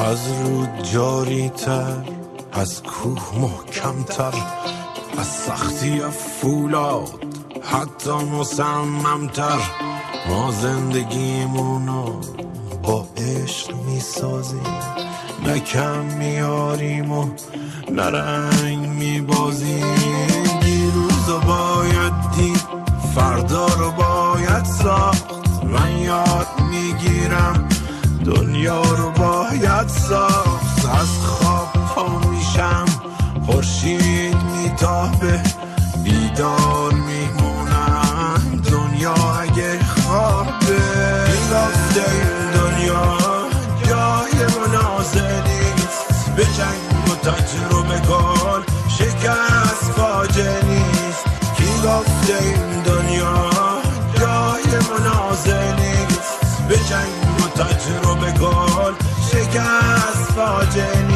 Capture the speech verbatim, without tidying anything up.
از رود جاری تر، از کوه محکم تر، از سختی فولاد حتی مصمم تر. ما زندگیمونو با عشق میسازیم، نه کم میاریم و نه رنگ میبازیم. دیروزو باید دید، فردا رو باید ساخت. من یاد میگیرم دنیا رو باید ساخت. از خواب پا میشم، خورشید میتابه، بیدار میمونم دنیا اگه خوابه. این گفته این دنیا جای منازع نیست، به جنگ و تجربه کن شکست فاجعه نیست. کی گفته این دنیا جای منازع نیست، به جنگ و تجربه کن شکست فاجعه نیست.